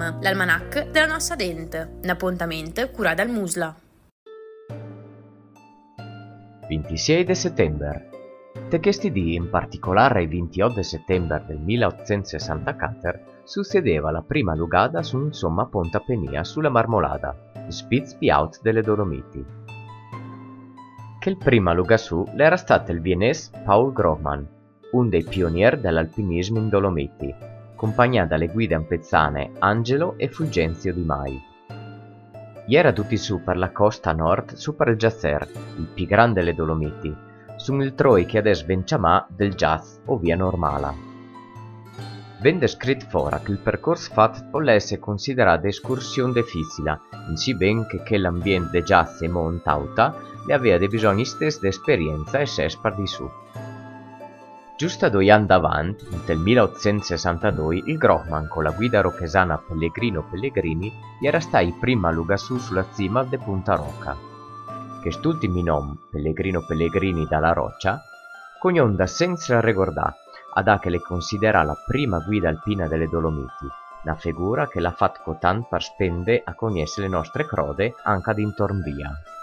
Film, l'almanach della nostra dente, un appuntamento curato dal Musla. 26 de settembre. De questi dì, in particolare il 28 settembre del 1864, succedeva la prima lugada su un somma ponta penia sulla Marmolada, Spitz-Piaut delle Dolomiti. Che il prima lugasù l'era stato il vienese Paul Grohmann, un dei pionieri dell'alpinismo in Dolomiti, accompagnato dalle guide ampezzane Angelo e Fulgenzio Di Mai. Era tutti su per la costa nord, su per il Giacer, il più grande delle Dolomiti, su il troi che adesso ben chiamà del Giaz o via Normala. Venne scritto fora che il percorso fatto volesse considerare escursione difficile, in si ben che l'ambiente de Giaz e Montauta le aveva dei bisogni stessi di esperienza e sespar di su. Giusto 2 anni davanti, nel 1862, il Grohmann con la guida rochesana Pellegrino Pellegrini era stato il primo a lugasù sulla cima de Punta Rocca. Quest'ultimo nome, Pellegrino Pellegrini dalla Roccia, cognonda senza ricordare, ad che le considera la prima guida alpina delle Dolomiti, una figura che l'ha fatto tanto per spendere a conoscere le nostre crode anche ad intorno via.